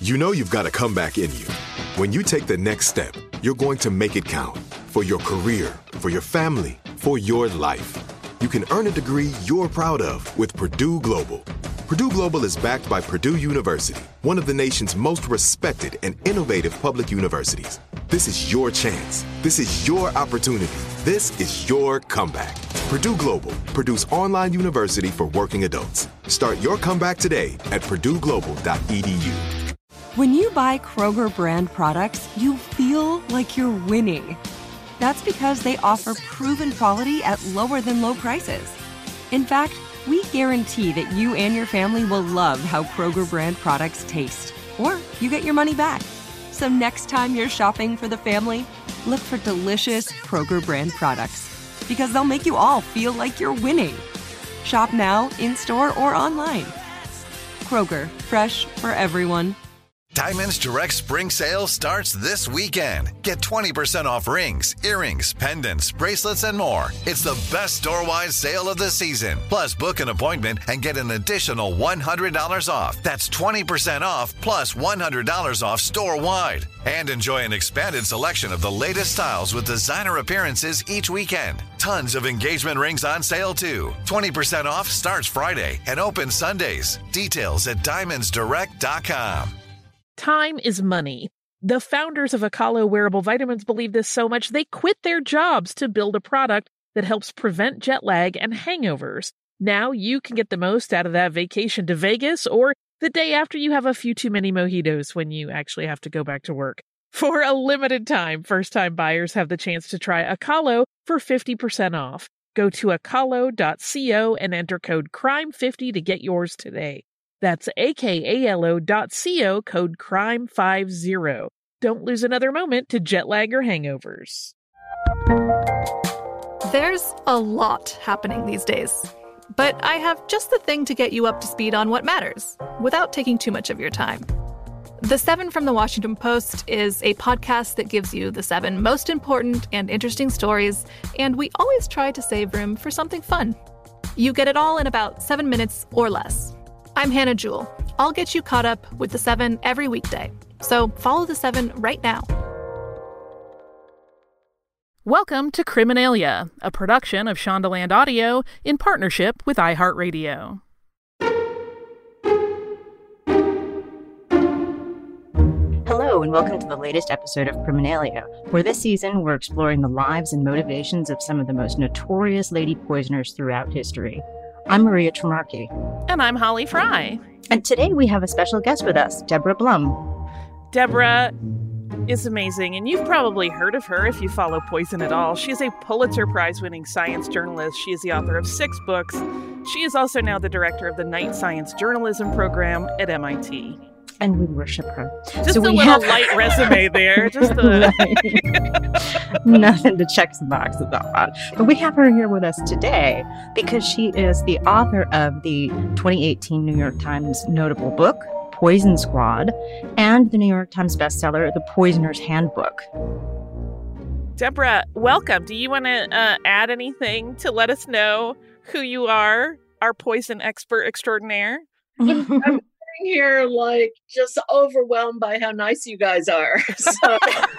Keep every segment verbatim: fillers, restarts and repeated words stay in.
You know you've got a comeback in you. When you take the next step, you're going to make it count for your career, for your family, for your life. You can earn a degree you're proud of with Purdue Global. Purdue Global is backed by Purdue University, one of the nation's most respected and innovative public universities. This is your chance. This is your opportunity. This is your comeback. Purdue Global, Purdue's online university for working adults. Start your comeback today at purdue global dot e d u. When you buy Kroger brand products, you feel like you're winning. That's because they offer proven quality at lower than low prices. In fact, we guarantee that you and your family will love how Kroger brand products taste, or you get your money back. So next time you're shopping for the family, look for delicious Kroger brand products, because they'll make you all feel like you're winning. Shop now, in-store, or online. Kroger, fresh for everyone. Diamonds Direct Spring Sale starts this weekend. Get twenty percent off rings, earrings, pendants, bracelets, and more. It's the best store-wide sale of the season. Plus, book an appointment and get an additional one hundred dollars off. That's twenty percent off plus one hundred dollars off store-wide. And enjoy an expanded selection of the latest styles with designer appearances each weekend. Tons of engagement rings on sale, too. twenty percent off starts Friday and opens Sundays. Details at diamonds direct dot com. Time is money. The founders of Akalo Wearable Vitamins believe this so much they quit their jobs to build a product that helps prevent jet lag and hangovers. Now you can get the most out of that vacation to Vegas or the day after you have a few too many mojitos when you actually have to go back to work. For a limited time, first-time buyers have the chance to try Akalo for fifty percent off. Go to akalo dot co and enter code crime fifty to get yours today. That's A-K-A-L-O dot C-O, code crime fifty. Don't lose another moment to jet lag or hangovers. There's a lot happening these days, but I have just the thing to get you up to speed on what matters, without taking too much of your time. The Seven from the Washington Post is a podcast that gives you the seven most important and interesting stories, and we always try to save room for something fun. You get it all in about seven minutes or less. I'm Hannah Jewell. I'll get you caught up with The Seven every weekday. So follow The Seven right now. Welcome to Criminalia, a production of Shondaland Audio in partnership with iHeartRadio. Hello, and welcome to the latest episode of Criminalia, where this season we're exploring the lives and motivations of some of the most notorious lady poisoners throughout history. I'm Maria Tremarchi. And I'm Holly Fry. And today we have a special guest with us, Deborah Blum. Deborah is amazing, and you've probably heard of her if you follow Poison at all. She is a Pulitzer Prize-winning science journalist. She is the author of six books. She is also now the director of the Knight Science Journalism program at M I T. And we worship her. Just so a we little have... light resume there. Just a... Nothing to check some boxes off on. But we have her here with us today because she is the author of the twenty eighteen New York Times notable book, Poison Squad, and the New York Times bestseller, The Poisoner's Handbook. Deborah, welcome. Do you want to uh, add anything to let us know who you are, our poison expert extraordinaire? I'm here like just overwhelmed by how nice you guys are. So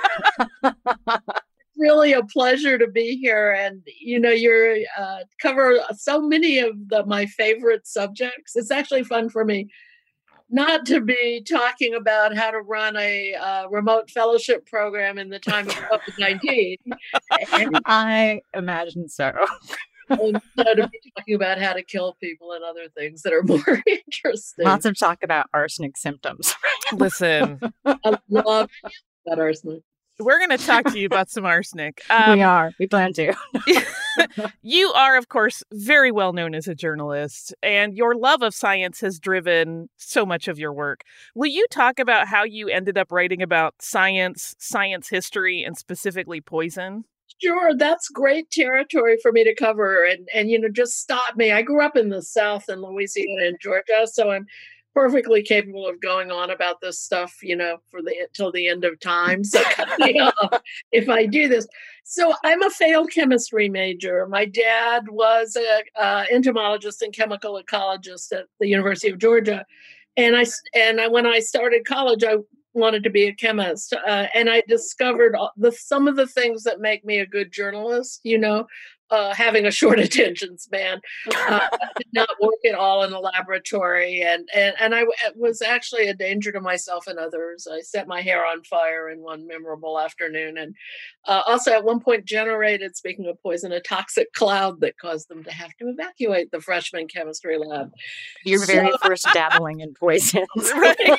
really a pleasure to be here, and you know you're uh, cover so many of the, my favorite subjects. It's actually fun for me not to be talking about how to run a uh, remote fellowship program in the time of COVID nineteen. I imagine so. And so to be talking about how to kill people and other things that are more interesting. Lots of talk about arsenic symptoms. Listen, I love that arsenic. We're going to talk to you about some arsenic. Um, we are. We plan to. You are, of course, very well known as a journalist, and your love of science has driven so much of your work. Will you talk about how you ended up writing about science, science history, and specifically poison? Sure, that's great territory for me to cover. And, and, you know, just stop me. I grew up in the South in Louisiana and Georgia, so I'm perfectly capable of going on about this stuff, you know, for the till the end of time. So cut me off if I do this. So I'm a failed chemistry major. My dad was an entomologist and chemical ecologist at the University of Georgia. and I and I, when I started college, I wanted to be a chemist, uh, and I discovered the some of the things that make me a good journalist. You know, uh, having a short attention span. Uh, I did not work at all in a laboratory, and and and I was actually a danger to myself and others. I set my hair on fire in one memorable afternoon, and uh, also at one point generated, speaking of poison, a toxic cloud that caused them to have to evacuate the freshman chemistry lab. Your so, very first dabbling in poisons, right?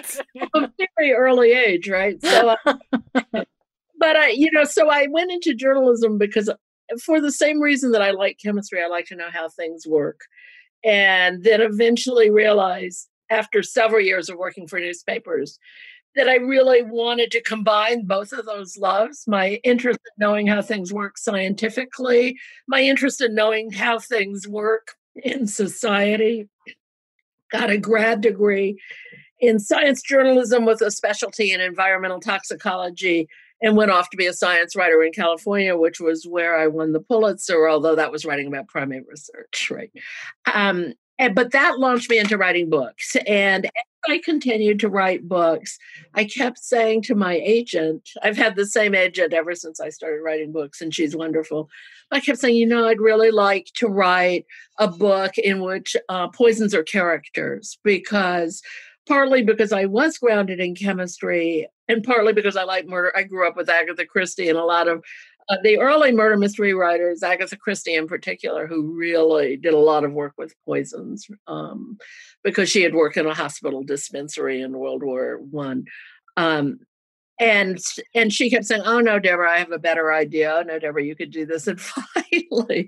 A very early age, right? So, uh, but I, you know, so I went into journalism because, for the same reason that I like chemistry, I like to know how things work. And then eventually realized, after several years of working for newspapers, that I really wanted to combine both of those loves, my interest in knowing how things work scientifically, my interest in knowing how things work in society. Got a grad degree in science journalism with a specialty in environmental toxicology, and went off to be a science writer in California, which was where I won the Pulitzer, although that was writing about primate research, right? Um, and, but that launched me into writing books. And as I continued to write books, I kept saying to my agent, I've had the same agent ever since I started writing books, and she's wonderful. I kept saying, you know, I'd really like to write a book in which uh, poisons are characters, because partly because I was grounded in chemistry, and partly because I like murder. I grew up with Agatha Christie, and a lot of uh, the early murder mystery writers, Agatha Christie in particular, who really did a lot of work with poisons, um, because she had worked in a hospital dispensary in World War One. Um, and and she kept saying, oh, no, Deborah, I have a better idea. Oh, no, Deborah, you could do this. And finally,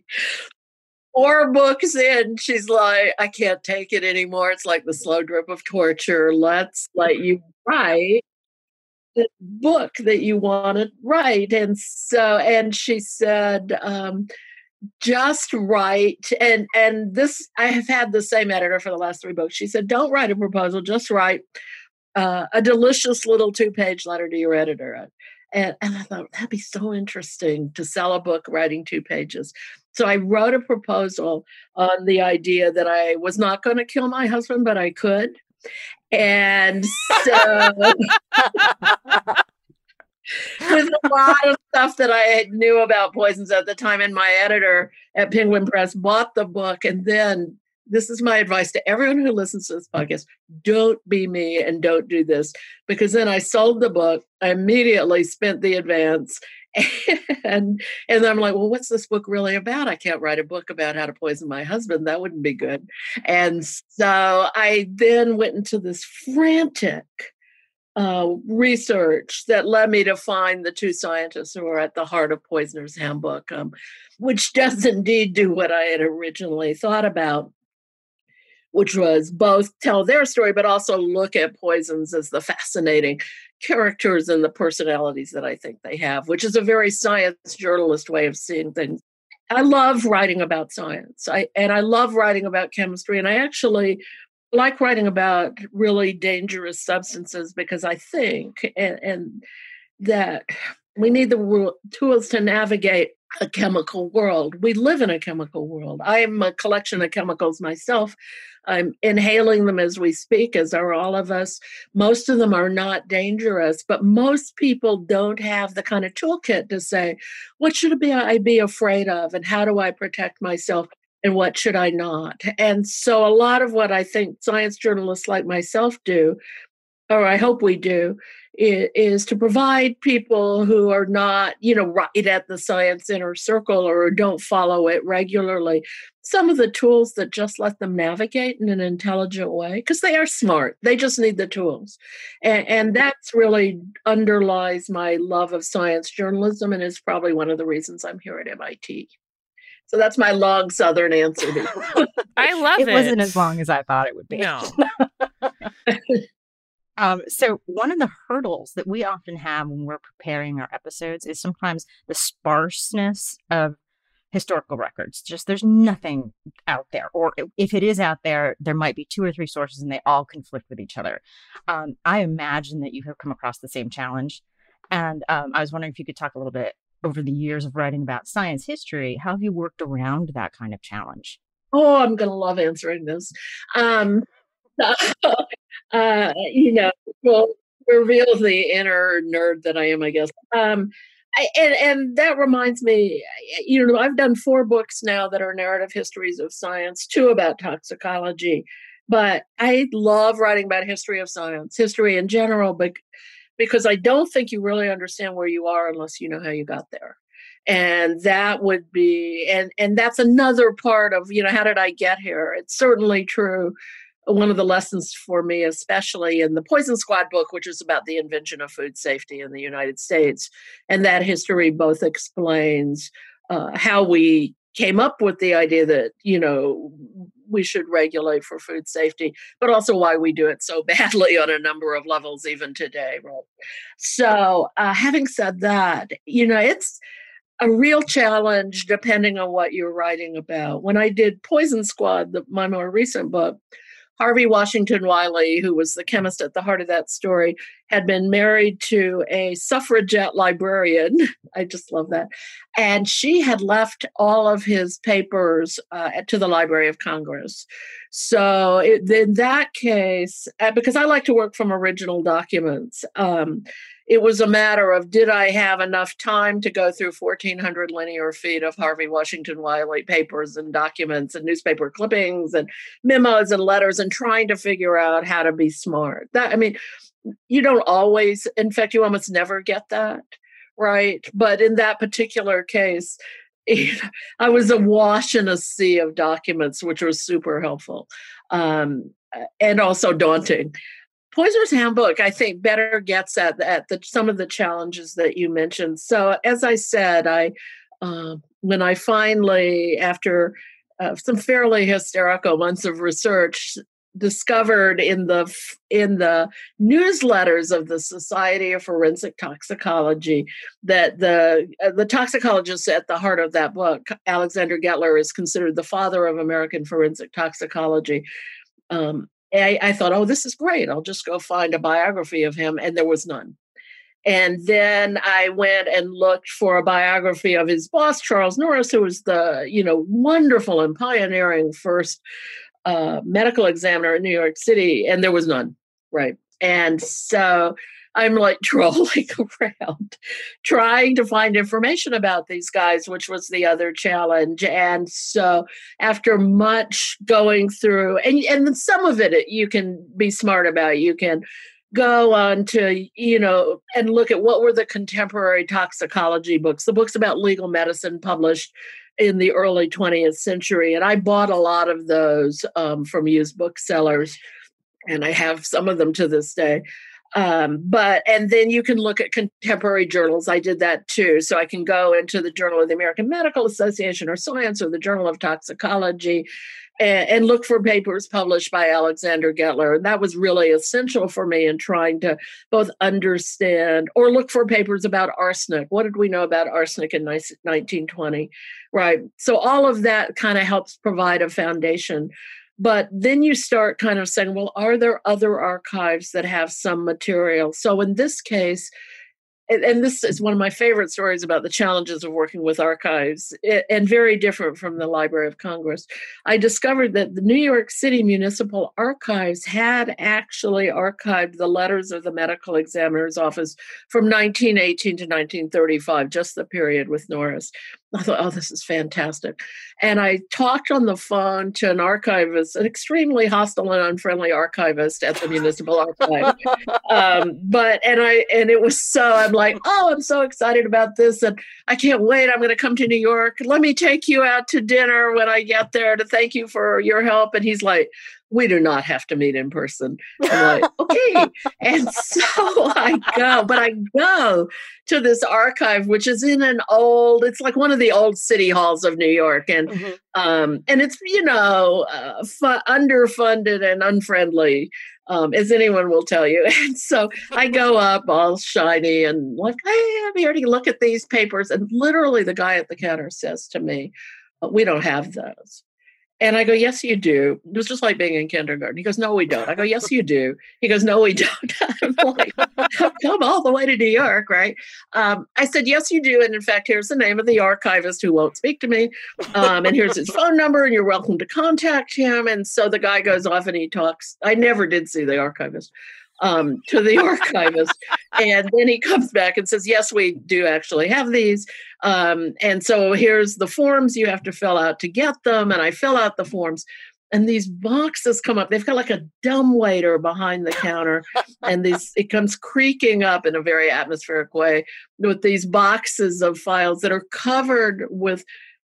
four books in, she's like, I can't take it anymore. It's like the slow drip of torture. Let's let you write the book that you want to write. And so, and she said, um, just write. And, and this, I have had the same editor for the last three books. She said, don't write a proposal, just write uh, a delicious little two-page letter to your editor. And, and I thought, that'd be so interesting to sell a book writing two pages. So I wrote a proposal on the idea that I was not going to kill my husband, but I could. And so with a lot of stuff that I knew about poisons at the time, and my editor at Penguin Press bought the book. And then, this is my advice to everyone who listens to this podcast, don't be me and don't do this. Because then I sold the book. I immediately spent the advance. And and then I'm like, well, what's this book really about? I can't write a book about how to poison my husband. That wouldn't be good. And so I then went into this frantic uh, research that led me to find the two scientists who are at the heart of Poisoner's Handbook, um, which does indeed do what I had originally thought about, which was both tell their story, but also look at poisons as the fascinating characters and the personalities that I think they have, which is a very science journalist way of seeing things. I love writing about science, I, and I love writing about chemistry, and I actually like writing about really dangerous substances, because I think and, and that we need the tools to navigate a chemical world. We live in a chemical world. I'm a collection of chemicals myself. I'm inhaling them as we speak, as are all of us. Most of them are not dangerous, but most people don't have the kind of toolkit to say, what should I be afraid of, and how do I protect myself, and what should I not? And so a lot of what I think science journalists like myself do, or I hope we do, is, is to provide people who are not, you know, right at the science inner circle or don't follow it regularly, some of the tools that just let them navigate in an intelligent way, because they are smart. They just need the tools. And, and that's really underlies my love of science journalism, and is probably one of the reasons I'm here at M I T. So that's my long Southern answer. I love it. It wasn't as long as I thought it would be. No. Um, so one of the hurdles that we often have when we're preparing our episodes is sometimes the sparseness of historical records. Just there's nothing out there. Or if it is out there, there might be two or three sources and they all conflict with each other. Um, I imagine that you have come across the same challenge. And um, I was wondering if you could talk a little bit over the years of writing about science history. How have you worked around that kind of challenge? Oh, I'm going to love answering this. Um, uh, you know, will reveal the inner nerd that I am, I guess. Um, I, and and that reminds me, you know, I've done four books now that are narrative histories of science, two about toxicology, but I love writing about history of science, history in general, but because I don't think you really understand where you are unless you know how you got there. And that would be, and and that's another part of, you know, how did I get here? It's certainly true. One of the lessons for me, especially in the Poison Squad book, which is about the invention of food safety in the United States, and that history both explains uh, how we came up with the idea that, you know, we should regulate for food safety, but also why we do it so badly on a number of levels even today. Right. So uh, having said that, you know, it's a real challenge depending on what you're writing about. When I did Poison Squad, the, my more recent book, Harvey Washington Wiley, who was the chemist at the heart of that story, had been married to a suffragette librarian. I just love that. And she had left all of his papers uh, to the Library of Congress. So it, in that case, uh, because I like to work from original documents, um, it was a matter of, did I have enough time to go through fourteen hundred linear feet of Harvey Washington Wiley papers and documents and newspaper clippings and memos and letters and trying to figure out how to be smart? That, I mean, you don't always, in fact, you almost never get that, right? But in that particular case, I was awash in a sea of documents, which was super helpful um, and also daunting. Poisoner's Handbook, I think, better gets at, at the, some of the challenges that you mentioned. So, as I said, I uh, when I finally, after uh, some fairly hysterical months of research, discovered in the in the newsletters of the Society of Forensic Toxicology that the uh, the toxicologist at the heart of that book, Alexander Gettler, is considered the father of American forensic toxicology. Um, I, I thought, oh, this is great. I'll just go find a biography of him. And there was none. And then I went and looked for a biography of his boss, Charles Norris, who was the, you know, wonderful and pioneering first uh, medical examiner in New York City. And there was none. Right. And so I'm like trolling around, trying to find information about these guys, which was the other challenge. And so after much going through, and, and some of it you can be smart about, you can go on to, you know, and look at what were the contemporary toxicology books, the books about legal medicine published in the early twentieth century. And I bought a lot of those um, from used booksellers, and I have some of them to this day. Um, but, and then you can look at contemporary journals. I did that too. So I can go into the Journal of the American Medical Association or Science or the Journal of Toxicology and, and look for papers published by Alexander Gettler. And that was really essential for me in trying to both understand or look for papers about arsenic. What did we know about arsenic in nineteen twenty? Right. So all of that kind of helps provide a foundation. But then you start kind of saying, well, are there other archives that have some material? So in this case, and, and this is one of my favorite stories about the challenges of working with archives, and very different from the Library of Congress, I discovered that the New York City Municipal Archives had actually archived the letters of the medical examiner's office from nineteen eighteen to nineteen thirty-five, just the period with Norris. I thought, oh, this is fantastic. And I talked on the phone to an archivist, an extremely hostile and unfriendly archivist at the Municipal Archive. um, but, and I, and it was so, I'm like, oh, I'm so excited about this. And I can't wait. I'm going to come to New York. Let me take you out to dinner when I get there to thank you for your help. And he's like, we do not have to meet in person. I'm like, okay. And so I go, but I go to this archive, which is in an old, it's like one of the old city halls of New York. And, mm-hmm. um, and it's, you know, uh, fu- underfunded and unfriendly, um, as anyone will tell you. And so I go up all shiny and like, hey, I'm here to look at these papers. And literally the guy at the counter says to me, we don't have those. And I go, yes, you do. It was just like being in kindergarten. He goes, no, we don't. I go, yes, you do. He goes, no, we don't. I'm like, how come come all the way to New York, right? Um, I said, yes, you do. And in fact, here's the name of the archivist who won't speak to me. Um, and here's his phone number, and you're welcome to contact him. And so the guy goes off and he talks. I never did see the archivist. Um, to the archivist. And then he comes back and says, yes, we do actually have these. Um, and so here's the forms you have to fill out to get them. And I fill out the forms. And these boxes come up. They've got like a dumbwaiter behind the counter. And these it comes creaking up in a very atmospheric way with these boxes of files that are covered with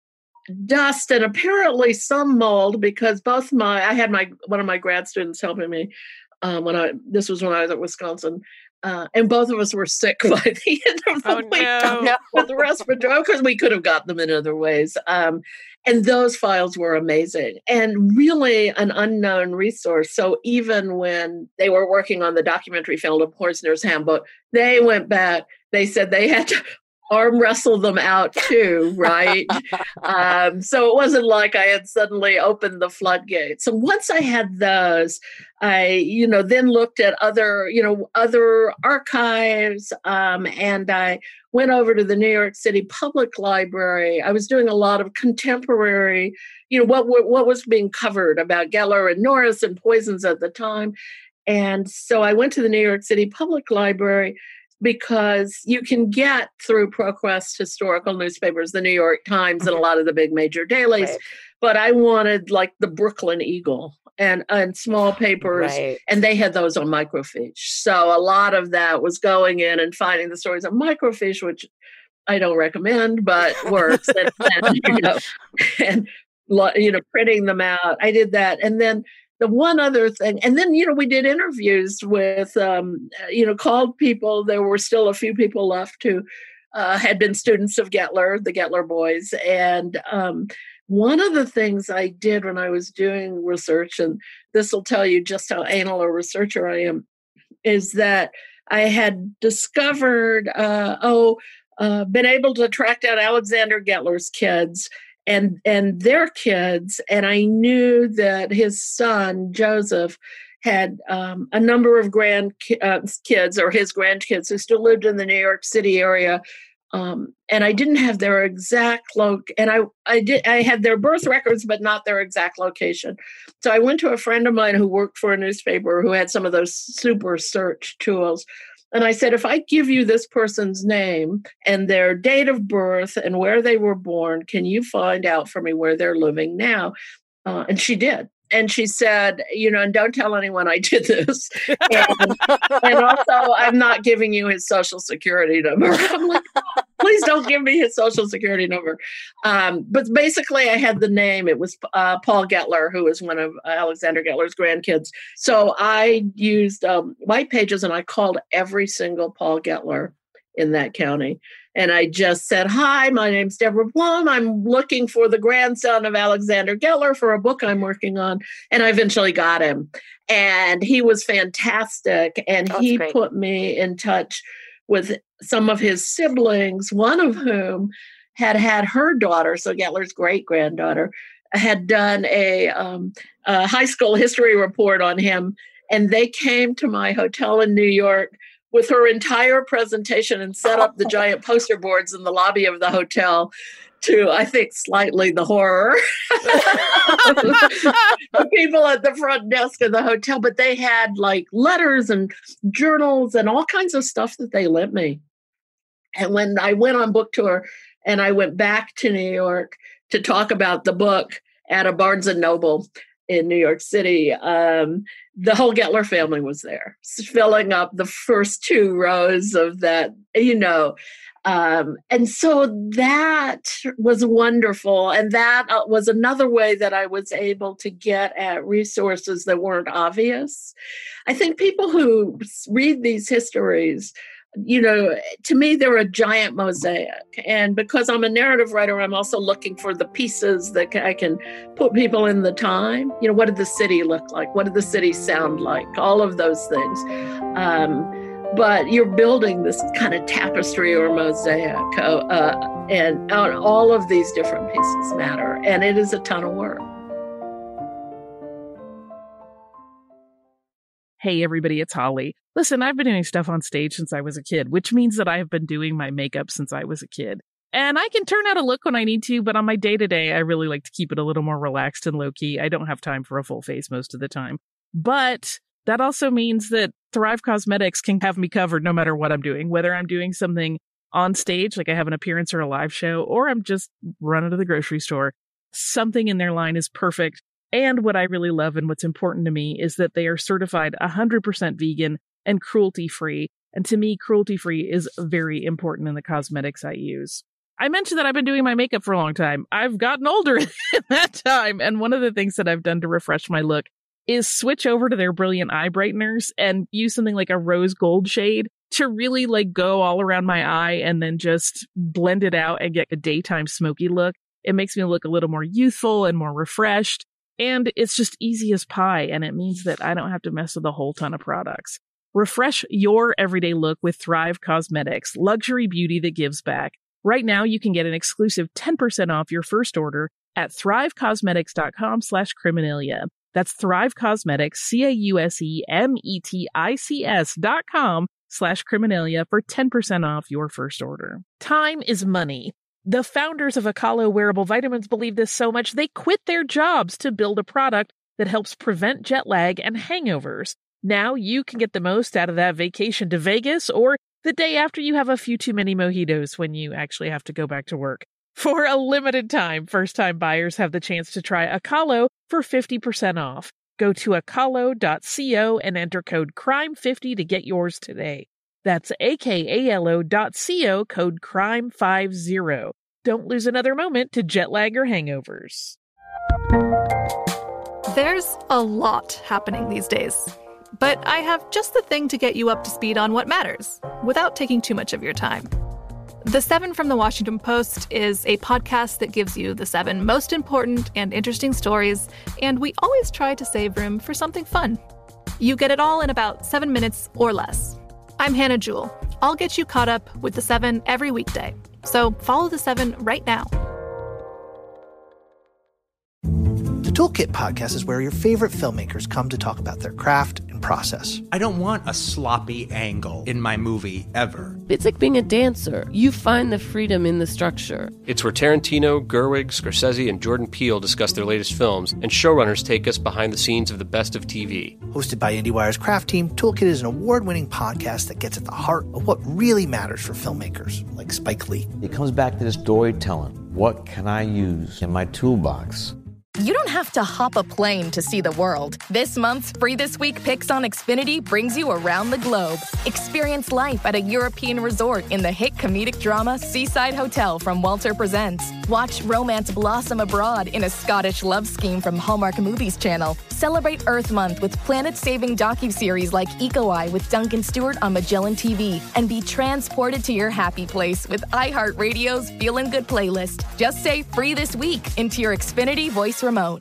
dust and apparently some mold, because both my, I had my, one of my grad students helping me um, when I, this was when I was at Wisconsin. Uh, and both of us were sick by the end of the Oh, week no. with respiratory, because we could have gotten them in other ways. Um, and those files were amazing and really an unknown resource. So even when they were working on the documentary film of Poisoner's Handbook, they went back, they said they had to arm wrestle them out too, right? um, so it wasn't like I had suddenly opened the floodgates. So once I had those, I, you know, then looked at other, you know, other archives, um, and I went over to the New York City Public Library. I was doing a lot of contemporary, you know, what what was being covered about Gettler and Norris and poisons at the time. And so I went to the New York City Public Library, because you can get through ProQuest historical newspapers, the New York Times, and a lot of the big major dailies. Right. But I wanted like the Brooklyn Eagle and, and small papers, right. And they had those on microfiche. So a lot of that was going in and finding the stories on microfiche, which I don't recommend, but works. and, and, you know, and, you know, printing them out. I did that. And then the one other thing, and then, you know, we did interviews with, um, you know, called people. There were still a few people left who uh, had been students of Gettler, the Gettler boys. And um, one of the things I did when I was doing research, and this will tell you just how anal a researcher I am, is that I had discovered, uh, oh, uh, been able to track down Alexander Gettler's kids and and their kids, and I knew that his son, Joseph, had um, a number of grand uh, kids, or his grandkids, who still lived in the New York City area. Um, and I didn't have their exact loc, and I I did I had their birth records, but not their exact location. So I went to a friend of mine who worked for a newspaper who had some of those super search tools. And I said, if I give you this person's name and their date of birth and where they were born, can you find out for me where they're living now? Uh, and she did. And she said, you know, and don't tell anyone I did this. And, and also, I'm not giving you his social security number. I'm like, please don't give me his social security number. Um, but basically, I had the name. It was uh, Paul Gettler, who was one of Alexander Gettler's grandkids. So I used um, White Pages, and I called every single Paul Gettler in that county. And I just said, hi, my name's Deborah Blum. I'm looking for the grandson of Alexander Gettler for a book I'm working on. And I eventually got him. And he was fantastic. And That's he great. Put me in touch with some of his siblings, one of whom had had her daughter, so Gettler's great-granddaughter, had done a, um, a high school history report on him. And they came to my hotel in New York with her entire presentation and set up the giant poster boards in the lobby of the hotel, to, I think, slightly the horror the people at the front desk of the hotel. But they had like letters and journals and all kinds of stuff that they lent me. And when I went on book tour and I went back to New York to talk about the book at a Barnes and Noble in New York City, um, the whole Gettler family was there, filling up the first two rows of that, you know. Um, and so that was wonderful. And that uh, was another way that I was able to get at resources that weren't obvious. I think people who read these histories, you know, to me, they're a giant mosaic. And because I'm a narrative writer, I'm also looking for the pieces that I can put people in the time. You know, what did the city look like? What did the city sound like? All of those things. Um, but you're building this kind of tapestry or mosaic, uh, uh, and uh, all of these different pieces matter. And it is a ton of work. Hey, everybody, it's Holly. Listen, I've been doing stuff on stage since I was a kid, which means that I have been doing my makeup since I was a kid. And I can turn out a look when I need to, but on my day-to-day, I really like to keep it a little more relaxed and low-key. I don't have time for a full face most of the time. But that also means that Thrive Causemetics can have me covered no matter what I'm doing, whether I'm doing something on stage, like I have an appearance or a live show, or I'm just running to the grocery store. Something in their line is perfect. And what I really love and what's important to me is that they are certified one hundred percent vegan and cruelty-free. And to me, cruelty-free is very important in the cosmetics I use. I mentioned that I've been doing my makeup for a long time. I've gotten older in that time. And one of the things that I've done to refresh my look is switch over to their brilliant eye brighteners and use something like a rose gold shade to really like go all around my eye and then just blend it out and get a daytime smoky look. It makes me look a little more youthful and more refreshed. And it's just easy as pie. And it means that I don't have to mess with a whole ton of products. Refresh your everyday look with Thrive Causemetics, luxury beauty that gives back. Right now, you can get an exclusive ten percent off your first order at thrivecosmetics.com slash criminalia. That's Thrive Causemetics, C-A-U-S-E-M-E-T-I-C-S dot com slash criminalia for ten percent off your first order. Time is money. The founders of Akalo Wearable Vitamins believe this so much, they quit their jobs to build a product that helps prevent jet lag and hangovers. Now you can get the most out of that vacation to Vegas or the day after you have a few too many mojitos when you actually have to go back to work. For a limited time, first-time buyers have the chance to try Akalo for fifty percent off. Go to akalo dot co and enter code crime fifty to get yours today. That's A-K-A-L-O dot C-O, code crime fifty. Don't lose another moment to jet lag or hangovers. There's a lot happening these days. But I have just the thing to get you up to speed on what matters, without taking too much of your time. The Seven from the Washington Post is a podcast that gives you the seven most important and interesting stories, and we always try to save room for something fun. You get it all in about seven minutes or less. I'm Hannah Jewell. I'll get you caught up with the seven every weekday. So follow the seven right now. The Toolkit podcast is where your favorite filmmakers come to talk about their craft and process. I don't want a sloppy angle in my movie ever. It's like being a dancer. You find the freedom in the structure. It's where Tarantino, Gerwig, Scorsese, and Jordan Peele discuss their latest films, and showrunners take us behind the scenes of the best of T V. Hosted by IndieWire's craft team, Toolkit is an award-winning podcast that gets at the heart of what really matters for filmmakers, like Spike Lee. It comes back to this storytelling. What can I use in my toolbox? You don't have to hop a plane to see the world. This month's Free This Week picks on Xfinity brings you around the globe. Experience life at a European resort in the hit comedic drama Seaside Hotel from Walter Presents. Watch romance blossom abroad in a Scottish love scheme from Hallmark Movies Channel. Celebrate Earth Month with planet-saving docuseries like Eco Eye with Duncan Stewart on Magellan T V. And be transported to your happy place with iHeartRadio's Feelin' Good playlist. Just say Free This Week into your Xfinity voice remote.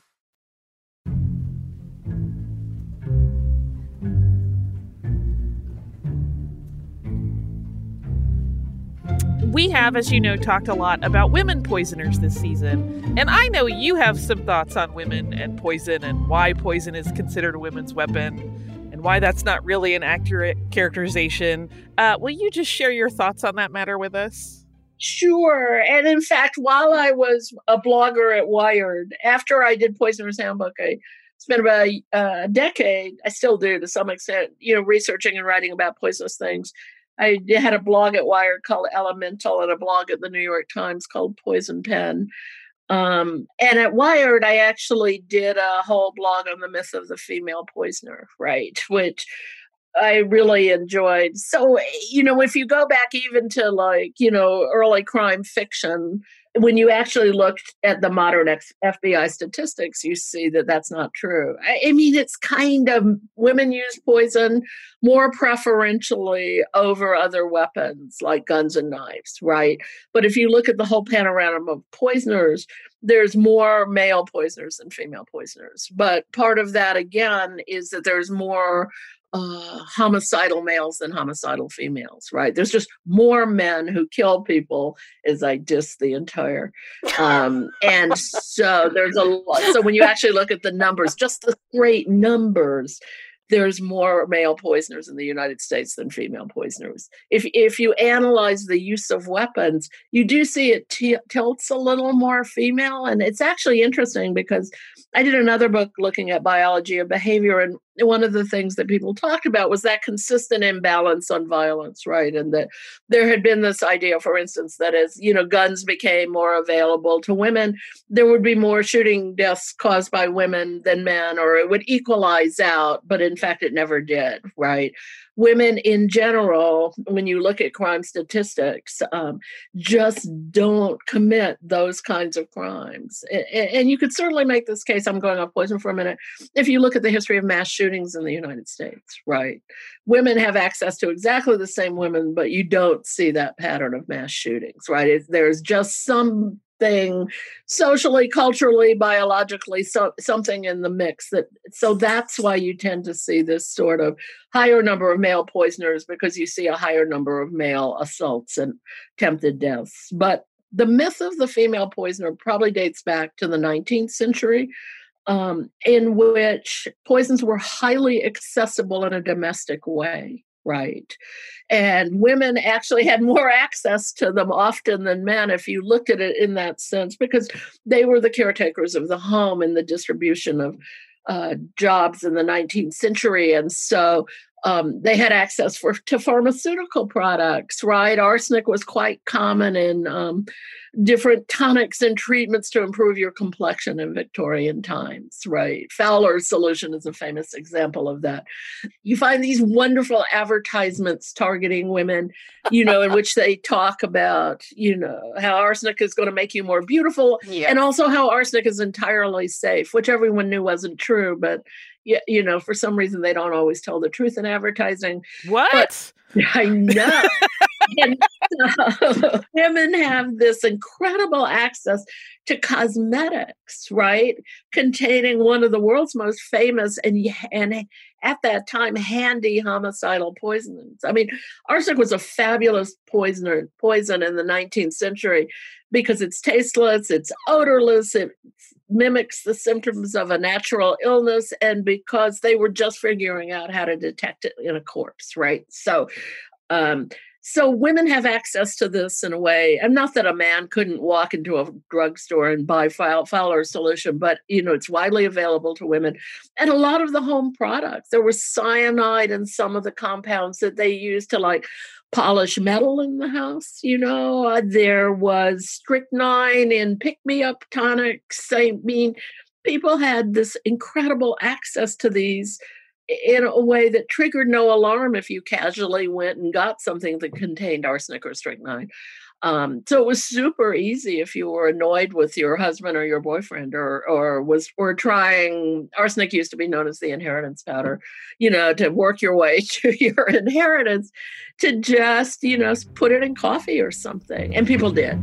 We have, as you know, talked a lot about women poisoners this season. And I know you have some thoughts on women and poison and why poison is considered a women's weapon and why that's not really an accurate characterization. Uh, will you just share your thoughts on that matter with us? Sure. And in fact, while I was a blogger at Wired, after I did Poisoner's Handbook, I spent about a, a decade, I still do to some extent, you know, researching and writing about poisonous things. I had a blog at Wired called Elemental and a blog at the New York Times called Poison Pen. Um, and at Wired, I actually did a whole blog on the myth of the female poisoner, right, which I really enjoyed. So, you know, if you go back even to like, you know, early crime fiction, when you actually looked at the modern F B I statistics, you see that that's not true. I, I mean, it's kind of women use poison more preferentially over other weapons like guns and knives, right? But if you look at the whole panorama of poisoners, there's more male poisoners than female poisoners. But part of that, again, is that there's more Uh, homicidal males than homicidal females, right? There's just more men who kill people as I diss the entire. Um, and so there's a lot. So when you actually look at the numbers, just the straight numbers, there's more male poisoners in the United States than female poisoners. If if you analyze the use of weapons, you do see it t- tilts a little more female. And it's actually interesting because I did another book looking at biology of behavior, and one of the things that people talked about was that consistent imbalance on violence, right? And that there had been this idea, for instance, that as, you know, guns became more available to women, there would be more shooting deaths caused by women than men, or it would equalize out, but in fact, it never did, right? Women in general, when you look at crime statistics, um, just don't commit those kinds of crimes. And, and you could certainly make this case, I'm going off poison for a minute, if you look at the history of mass shootings in the United States, right? Women have access to exactly the same women, but you don't see that pattern of mass shootings, right? It, there's just some thing socially, culturally, biologically, so something in the mix that so that's why you tend to see this sort of higher number of male poisoners, because you see a higher number of male assaults and attempted deaths. But the myth of the female poisoner probably dates back to the nineteenth century, um, in which poisons were highly accessible in a domestic way. Right. And women actually had more access to them often than men, if you looked at it in that sense, because they were the caretakers of the home and the distribution of uh, jobs in the nineteenth century. And so um, they had access for, to pharmaceutical products, right? Arsenic was quite common in um, different tonics and treatments to improve your complexion in Victorian times, right? Fowler's solution is a famous example of that. You find these wonderful advertisements targeting women, you know, in which they talk about, you know, how arsenic is going to make you more beautiful, yeah. and also how arsenic is entirely safe, which everyone knew wasn't true, but yeah, you know, for some reason they don't always tell the truth in advertising. What? But I know. And so, women have this incredible access to cosmetics, right? Containing one of the world's most famous and, and at that time, handy homicidal poisons. I mean, arsenic was a fabulous poisoner, poison in the nineteenth century because it's tasteless, it's odorless, it mimics the symptoms of a natural illness, and because they were just figuring out how to detect it in a corpse, right? So, um, so women have access to this in a way, and not that a man couldn't walk into a drugstore and buy Fowler's solution, but, you know, it's widely available to women. And a lot of the home products, there was cyanide in some of the compounds that they used to, like, polish metal in the house, you know. Uh, there was strychnine in pick-me-up tonics. I mean, people had this incredible access to these in a way that triggered no alarm if you casually went and got something that contained arsenic or strychnine. Um, so it was super easy if you were annoyed with your husband or your boyfriend, or or was or trying. Arsenic used to be known as the inheritance powder, you know, to work your way to your inheritance, to just, you know, put it in coffee or something, and people did.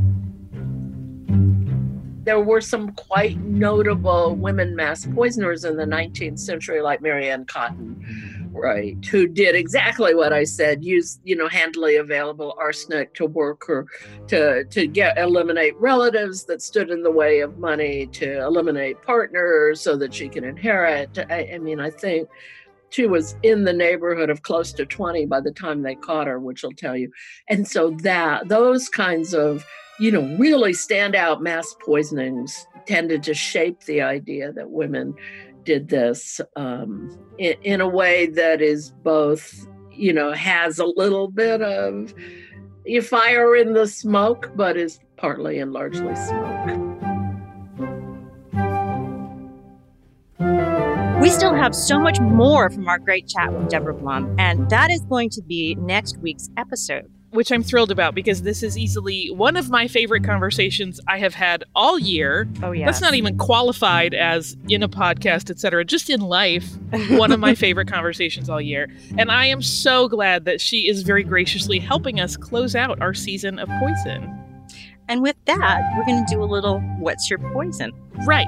There were some quite notable women mass poisoners in the nineteenth century, like Mary Ann Cotton, right, who did exactly what I said, use, you know, handily available arsenic to work her, to, to get eliminate relatives that stood in the way of money, to eliminate partners so that she can inherit. I, I mean, I think she was in the neighborhood of close to twenty by the time they caught her, which will tell you. And so that those kinds of, you know, really standout mass poisonings tended to shape the idea that women did this um, in, in a way that is both, you know, has a little bit of you fire in the smoke, but is partly and largely smoke. We still have so much more from our great chat with Deborah Blum, and that is going to be next week's episode. Which I'm thrilled about, because this is easily one of my favorite conversations I have had all year. Oh, yeah. That's not even qualified as in a podcast, et cetera. Just in life, one of my favorite conversations all year. And I am so glad that she is very graciously helping us close out our season of Poison. And with that, we're going to do a little What's Your Poison? Right.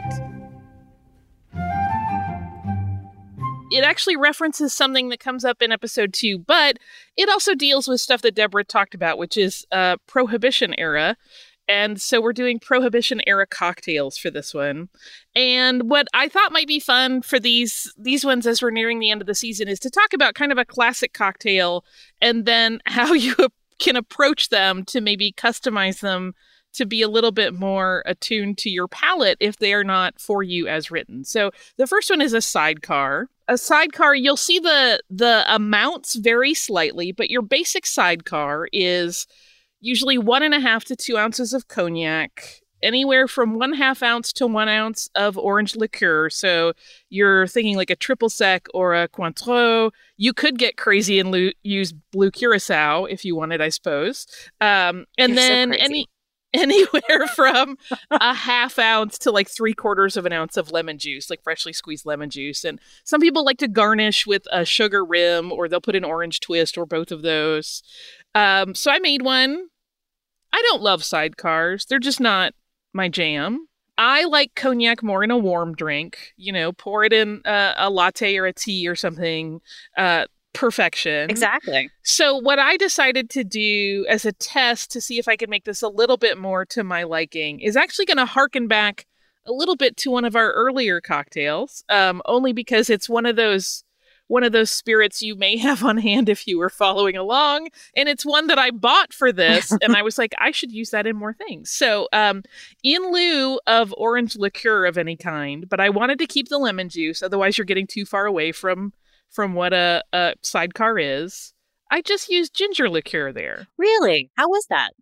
It actually references something that comes up in episode two, but it also deals with stuff that Deborah talked about, which is uh, Prohibition era And so we're doing Prohibition-era cocktails for this one. And what I thought might be fun for these these ones as we're nearing the end of the season is to talk about kind of a classic cocktail and then how you can approach them to maybe customize them to be a little bit more attuned to your palate if they are not for you as written. So the first one is a sidecar. A sidecar, you'll see the the amounts vary slightly, but your basic sidecar is usually one and a half to two ounces of cognac, anywhere from one half ounce to one ounce of orange liqueur. So you're thinking like a triple sec or a Cointreau. You could get crazy and lo- use blue curacao if you wanted, I suppose. Um, and You're then so any anywhere from a half ounce to like three quarters of an ounce of lemon juice, like freshly squeezed lemon juice. And some people like to garnish with a sugar rim, or they'll put an orange twist, or both of those. Um, so I made one. I don't love sidecars. They're just not my jam. I like cognac more in a warm drink. You know, pour it in uh, a latte or a tea or something. Uh, perfection. Exactly. So what I decided to do as a test to see if I could make this a little bit more to my liking is actually going to harken back a little bit to one of our earlier cocktails, um, only because it's one of those one of those spirits you may have on hand if you were following along. And it's one that I bought for this. And I was like, I should use that in more things. So um, in lieu of orange liqueur of any kind, but I wanted to keep the lemon juice. Otherwise, you're getting too far away from from what a, a sidecar is. I just used ginger liqueur there. Really? How was that?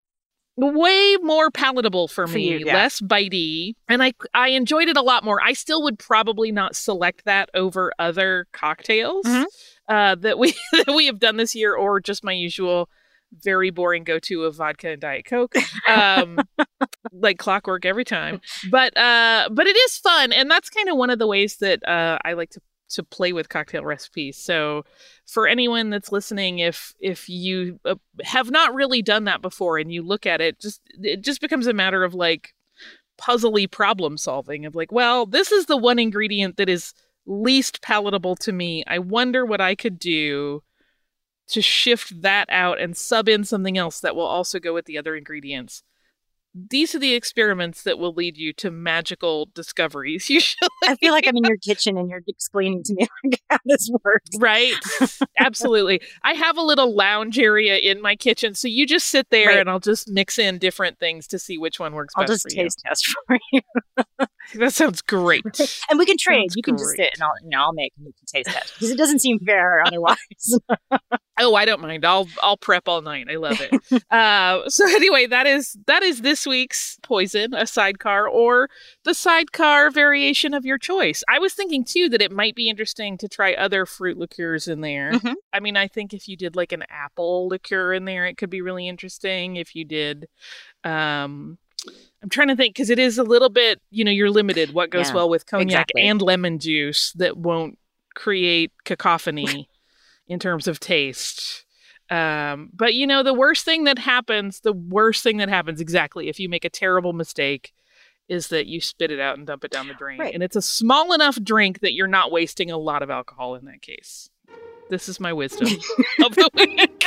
Way more palatable for, For me, you, yeah. less bitey, and I I enjoyed it a lot more. I still would probably not select that over other cocktails Mhm. uh, that we that we have done this year, or just my usual very boring go-to of vodka and Diet Coke, um, like clockwork every time. But uh, but it is fun, and that's kind of one of the ways that uh, I like to to play with cocktail recipes. So for anyone that's listening, if if you uh, have not really done that before and you look at it, just it just becomes a matter of like puzzly problem solving of like, well, this is the one ingredient that is least palatable to me. I wonder what I could do to shift that out and sub in something else that will also go with the other ingredients. These are the experiments that will lead you to magical discoveries, usually. I feel like I'm in your kitchen and you're explaining to me like how this works. Right. Absolutely. I have a little lounge area in my kitchen, so you just sit there Right. and I'll just mix in different things to see which one works I'll best just for taste test for you. you. That sounds great. And we can trade. Sounds You can just great. sit and I'll, you know, I'll make and you can taste test. Because it doesn't seem fair otherwise. Oh, I don't mind. I'll I'll prep all night. I love it. uh, so anyway, that is that is this week's Poison, a sidecar, or the sidecar variation of your choice. I was thinking too that it might be interesting to try other fruit liqueurs in there. Mhm. I mean, I think if you did like an apple liqueur in there, it could be really interesting. If you did, um, I'm trying to think because it is a little bit, you know, you're limited what goes Yeah, well with cognac exactly. and lemon juice that won't create cacophony in terms of taste. Um, but you know, the worst thing that happens, the worst thing that happens exactly if you make a terrible mistake is that you spit it out and dump it down the drain. Right. And it's a small enough drink that you're not wasting a lot of alcohol in that case. This is my wisdom of the week.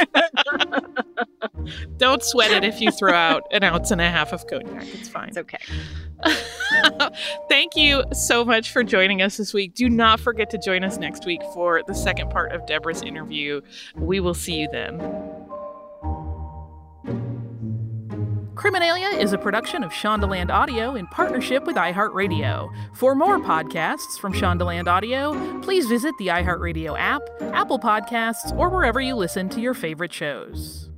Don't sweat it if you throw out an ounce and a half of cognac. It's fine. It's okay. Thank you so much for joining us this week. Do not forget to join us next week for the second part of Deborah's interview. We will see you then. Criminalia is a production of Shondaland Audio in partnership with iHeartRadio. For more podcasts from Shondaland Audio, please visit the iHeartRadio app, Apple Podcasts, or wherever you listen to your favorite shows.